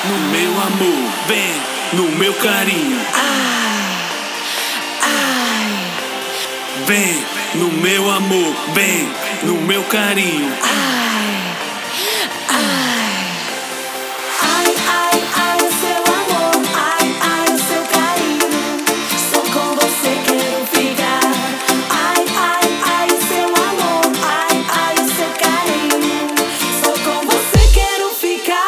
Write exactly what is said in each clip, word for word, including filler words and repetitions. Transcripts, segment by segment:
no meu amor, vem no meu carinho. Ai, ai, Vem no meu amor, vem no meu carinho. ai, ai. Ai, ai, ai, o seu amor, ai, ai, o seu carinho. Só com você quero ficar. Ai, ai, ai, o seu amor, ai, ai, o seu carinho. Só com você quero ficar.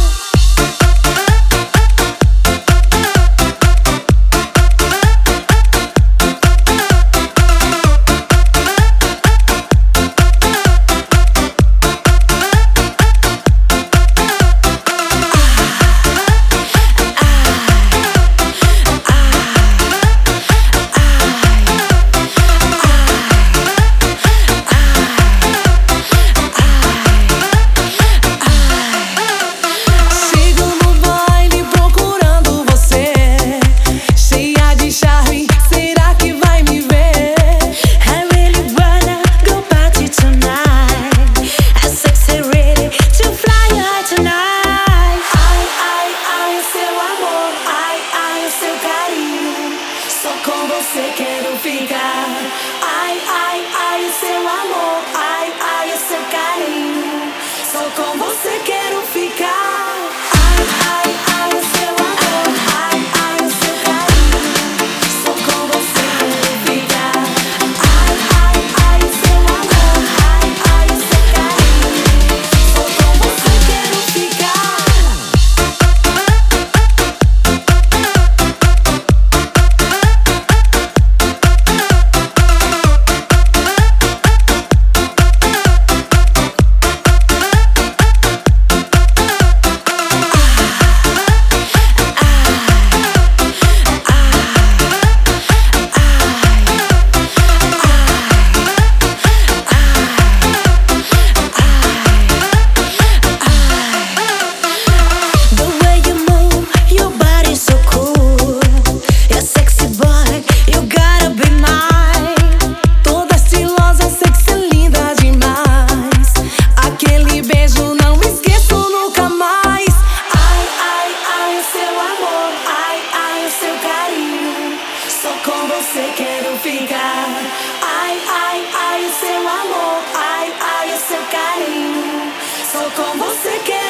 Chego no baile procurando você, cheia de charme, será que vai me ver? I really wanna go party tonight. I'm sexy ready to fly high tonight. Ai, ai, ai, o seu amor, ai, ai, o seu carinho. Só com você quero ficar. Ai, ai, ai, o seu amor, ai, ai, o seu carinho. Só com você quero ficar. Ai, ai, ai, o seu amor, ai, ai, o seu carinho. Só com você quero ficar. Ai, ai, ai, o seu amor, ai, ai, o seu carinho. Só com você quero ficar. The way you move, your body's so cool. You're sexy boy, you gotta be mine. Toda estilosa, sexy, linda demais. Aquele beijo não esqueço nunca mais. Ai, ai, ai, o seu amor, ai, ai, o seu carinho. Só com você quero ficar. Ai, ai, ai, o seu amor, ai, ai, o seu carinho. Só com você quero